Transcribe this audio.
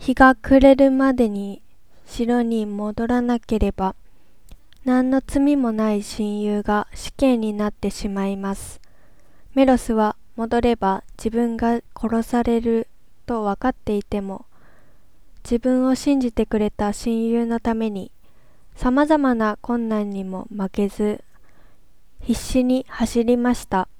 日が暮れるまでに城に戻らなければ、何の罪もない親友が死刑になってしまいます。メロスは戻れば自分が殺されると分かっていても、自分を信じてくれた親友のために、さまざまな困難にも負けず、必死に走りました。